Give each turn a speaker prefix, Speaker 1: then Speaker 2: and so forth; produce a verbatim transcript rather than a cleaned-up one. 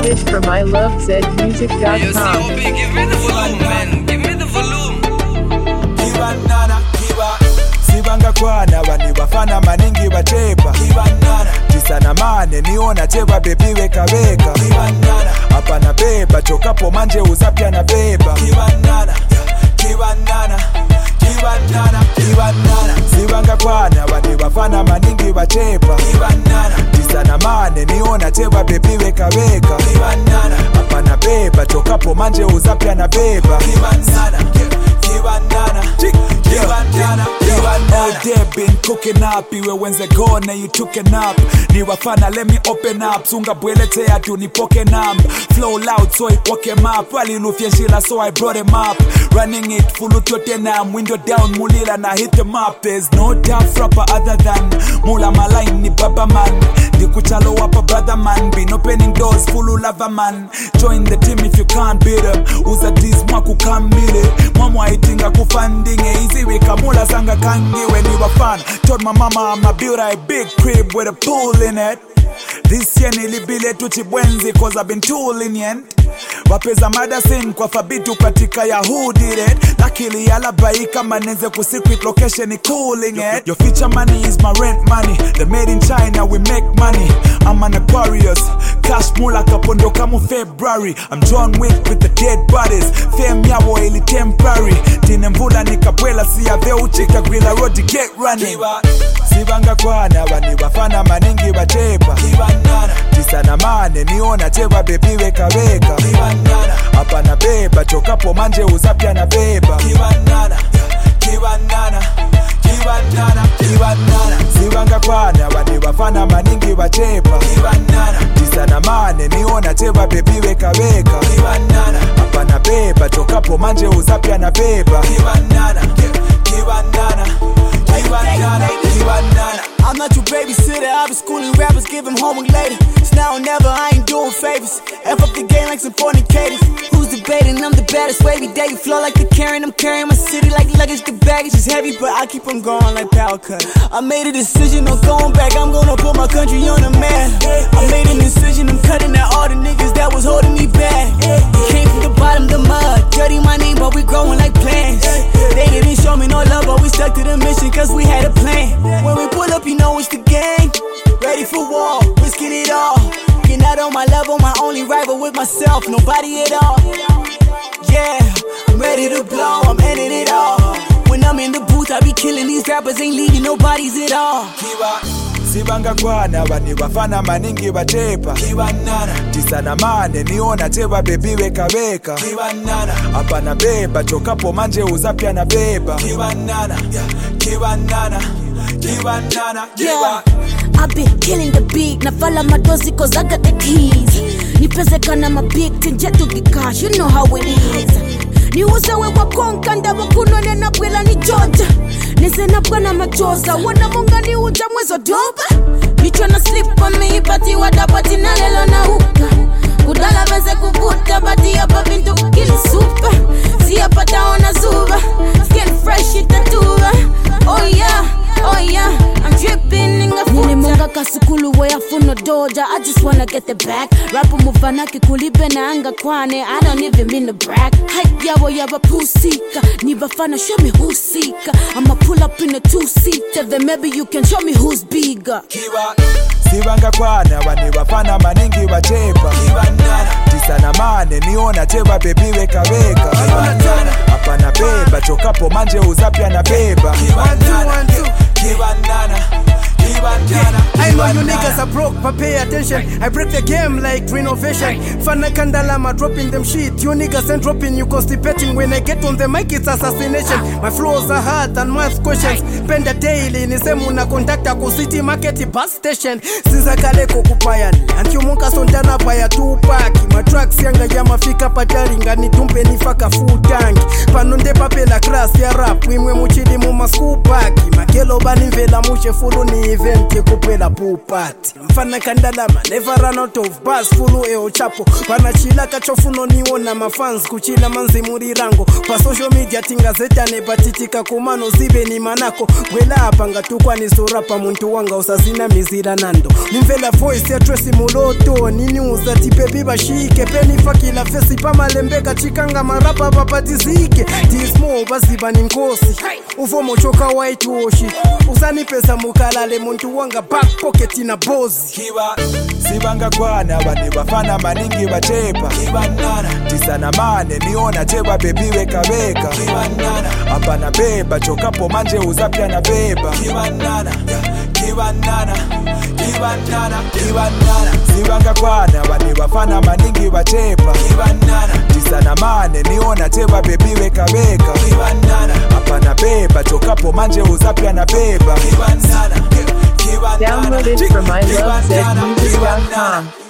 Speaker 1: downloaded from I love Z music dot
Speaker 2: Yo, C
Speaker 1: com.
Speaker 2: O B, give me the volume, man. Give me the volume.
Speaker 3: Kiba nana, kiba Sibanga kwana, wani wafana maningi wachepa Kiba nana, tisa na mane, niona chepa bebi weka weka Kiba nana, hapa na beba, chokapo manje uzapia na beba Kiba nana, kiba nana Kiba nana, kiba nana Sibanga kwana, wani wafana maningi wachepa Kiba nana, tisa na mane, niona chepa bebi weka weka Kiba nana, hapa na beba, chokapo manje uzapia na beba Kiba nana, kiba nana All day been cooking up, iwe wenze gone you tooken up. Ni wafana let me open up, sunga bwelete atu ni poke numb. Flow loud so it woke him up, wali lufye shila so I brought him up. Running it full utyote nam, window down mulila na hit him up. There's no tough rapper other than Mula Malain ni baba man. Di kuchalo wapa brother man, been opening doors full of lava man. Join the team if you can't beat him, uza dis mwaku kamile. Mwamu itinga kufandinge, easy weka mula sanga kangi when you were fan. Told my mama I'ma build a big crib with a pool in it. This year nilibile tuchibwenzi cause I've been tooling yent. Wapeza madasin kwa fabitu katika ya who did it. Luckily yalabai kama nenze ku secret location ni cooling it. Your future money is my rent money. The made in China we make money. I'm an Aquarius, cash mula kapondo kamu February. I'm John Wick with the dead bodies. Fame yawo ili temporary. Tine mvula nikabwela siya veu chika grilla road to get running. Kiba, sibanga kwana wani wafana maningi wachepa Kiba nana, tisa na mane niona chepa bebi weka weka Kiba nana, hapa na beba, chokapo manje uzapia na beba Kiba nana, kiba nana Kiba nana, kiba nana Sibanga kwana wani wafana maningi wachepa Kiba nana, tisa na mane niona chepa bebi weka weka Kiba nana, hapa na beba, chokapo manje uzapia na beba Kiba nana, kiba nana Kiba nana, kiba nana
Speaker 4: I'm not your babysitter, I be schooling rappers, give them homework later. It's now or never, I ain't doing favors. F up the game like some fornicators. Who's debating? I'm the baddest, wavy day. You flow like the Karen, I'm carrying my city like luggage. The baggage is heavy, but I keep on going like power cut. I made a decision, no going back, I'm gonna put my country on the map. I made a decision, I'm cutting out all the niggas that was holding me back. Came from the bottom, the mud, dirty my name, but we growing like plants. They didn't show me no love, but we stuck to the mission, cause we had a plan. When we pull up, you know it's the gang. Ready for war, risking it all. You're not on my level, my only rival with myself, nobody at all. Yeah, I'm ready to blow, I'm ending it all. When I'm in the booth, I be killing these rappers, ain't leaving nobodies at all.
Speaker 3: Kiba, sibanga kwana wani wafana maningi wachepa Kiba nana, tisa na mane niona chepa bebi weka weka Kiba nana, hapa na beba, chokapo manje uzapia na beba Kiba nana, kiba nana Kiba nana, kiba
Speaker 5: I've been killing the beat, na follow my dozy cause I got the keys. Nipezeka na mabig, tinje to get cash, you know how it is. Ni usawe wakonka, ndawa kunone na bwela ni Georgia. Nise na bwana machoza, wana munga ni uja mwezo doba. You tryna sleep on me, pati wada pati na lelo na huka. Kudala veze kuvuta, bati hapa vintu kukili super. Si hapa taona zuba, skin fresh itatuba. Oh yeah, oh yeah, I'm dripping in the food. Nimunga kasukulu waya funo doja, I just wanna get the back. Rapu mufana kikulibe na anga kwane, I don't even mean to brag. Hype yawo yaba pusika, nibafana show me who's seeker. I'ma pull up in a two-seater, then maybe you can show me who's bigger.
Speaker 3: Kiba, sibanga kwana wani wafana maningi wachepa Kiba nana, tisa na mane niona chepa bebi weka weka Kiba nana, hapa na beba, chokapo manje uzapia na beba Kiba nana, kiba nana
Speaker 6: I know you niggas are broke, but pay attention. I break the game like renovation. Fana Kandalama dropping them shit. You niggas ain't dropping, you constipating. When I get on the mic, it's assassination. My flows are hard and math questions. Spend a daily, ni semu na conductor ku city market bus station. Since I kaleko kupayani, and you munka sondana paya two pack. My tracks yanga yama fika patalinga ni tumpe ni faka full tank. Panonde papela class ya rap, wimwe muchili mu school pack. Makelo maloba nimvela mushe fulu ni event yekuphela pool party mfana kandalama never run out of bus fulu eo chapo panachila kachofuno niona mafans kuchila manzi muri rango pa social media tingazetane batitika kumano zibe ni manako gwela hapa ngatukwa ni surapa muntu wanga usazina mizira nando nimvela voice ya Tracy Muloto nini uzati baby bashike peni fakila fesi pamalembeka chikanga marapa papatizike dismo baziba ni nkosi ufomo choka white wash usani pesa mukalale muntu wanga back pocket na bozi
Speaker 3: kiba sibanga kwana bane bafana maningi bachepa kiba nana tisana mane niona cheba baby weka weka kiba nana hapa na beba chokapo manje uzapya na beba kiba nana kiba nana kiba nana kiba nana sibanga kwana bane bafana maningi bachepa kiba nana tisana mane niona cheba baby weka weka kiba nana hapa na beba chokapo manje uzapya na beba kiba nana.
Speaker 1: Download it from I love zed music dot com.